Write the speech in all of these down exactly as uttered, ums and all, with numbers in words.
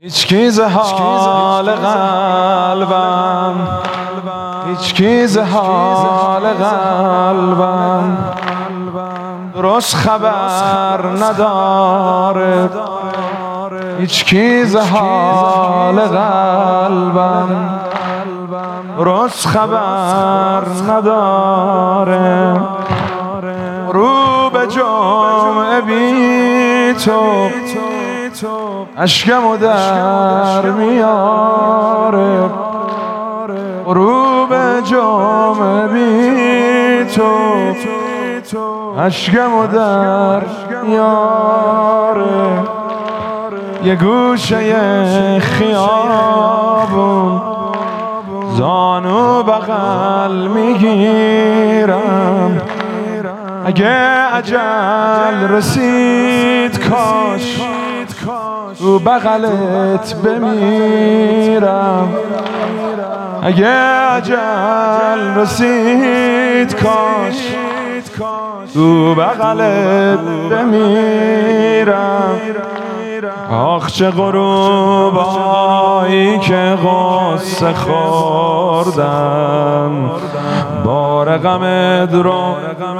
هیچکی ز حال قلبم هیچکی ز حال قلبم درست خبر نداره، هیچکی ز حال قلبم درست خبر نداره. رو به جمعه بی تو اشکمو در میاره، رو به جمعه بی تو اشکمو در میاره. یه گوشه خیابون زانو بغل میگیرم، اگه اجل رسید کاش رو بغلت بمیرم، اگه اجل رسید کاش رو بغلت بمیرم. آخ چه غروبایی که غصه خوردم، بار غمت رو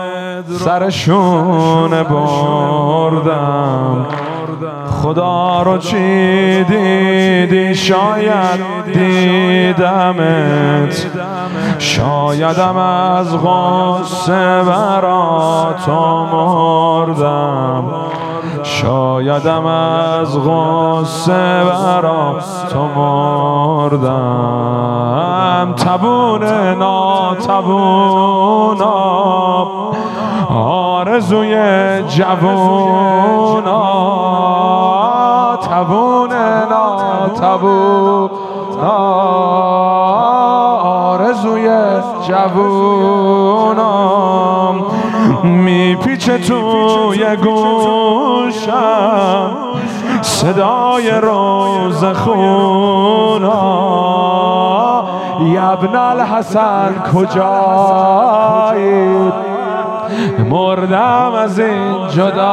سرشون بردم. خدا رو چی دیدی؟ شاید دیدمت، شایدم از غصه برا تو مردم، شایدم از غصه برا تو مردم. تبون ناتبونا آرزوی جوونا، تبون ناتبونا آرزوی جوونا. میپیچه توی گوشم صدای روزخونا، ابن الحسن کجایی؟ مردم از این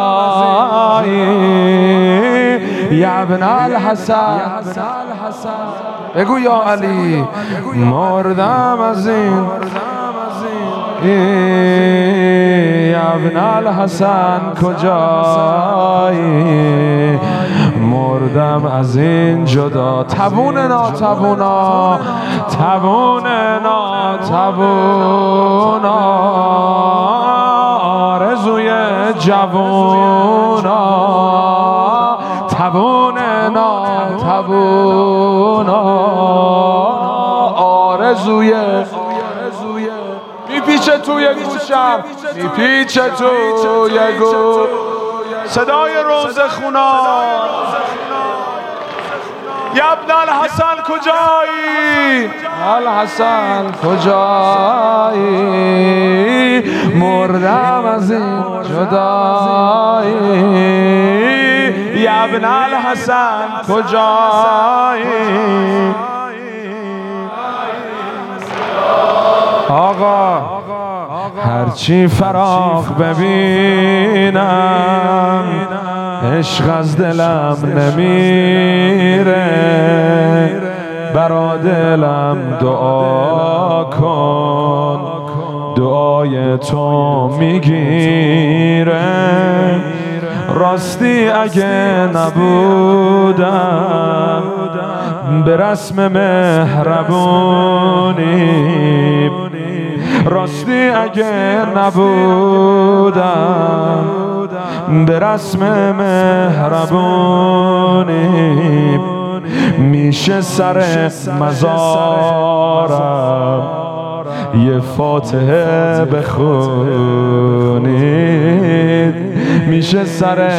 جدایی. ابن الحسن بگو یا علی، مردم از این ابن الحسن کجایی؟ مردم از این جدا. تبون ناتبونا تبون ناتبونا آرزوی جوونا، تبون ناتبونا آرزوی میپیچه توی گوشم، میپیچه توی گوشم صدای روزخونا. ابن الحسن کجایی؟ الحسن کجایی؟ مردم از این جدایی. ابن الحسن کجایی؟ آقا هرچی فراق ببینم عشق از دلم نمیره، برا دلم دعا کن دعای تو میگیره. راستی اگه نبودم به رسم مهربونی، راستی اگه نبودم به رسم مهربونی، میشه سر مزارم یه فاتحه بخونید، میشه سر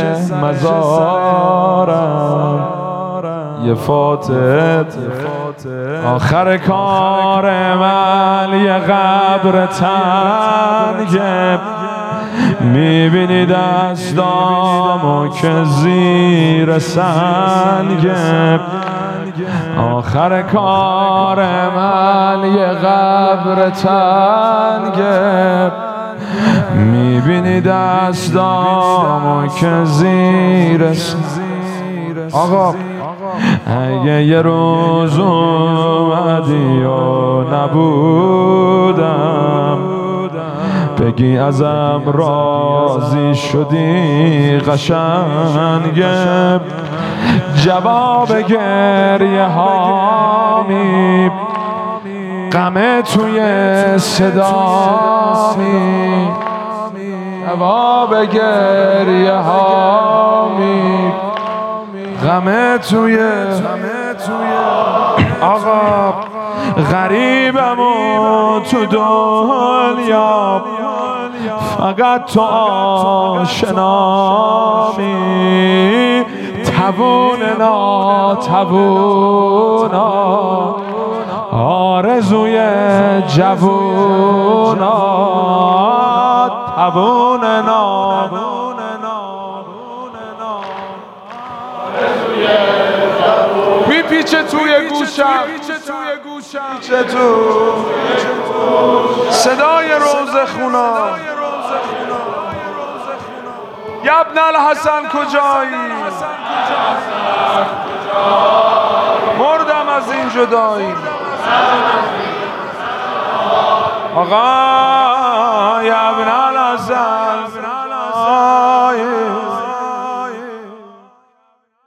مزارم یه فاتحه. آخر کار من یه قبر تنگه، میبینی دستامو که زیر سنگه. آخر کار من یه قبر تنگه، میبینی دستامو که زیر سنگه. آقا اگه یه روز اومدی و نبودم بگی ازم راضی شدی قشنگم، جواب گریه هامی غم توی صدامی، جواب گریه هامی غم توی آقا غریبم و تو دنیا فقط تو آشنامی، تبون ناتبونا آرزوی جوونا، تبون میپیچه توی گوشم، میپیچه تو صدای روز خونا. یبن الحسن کجایی؟ مردم از این جدایی. آقا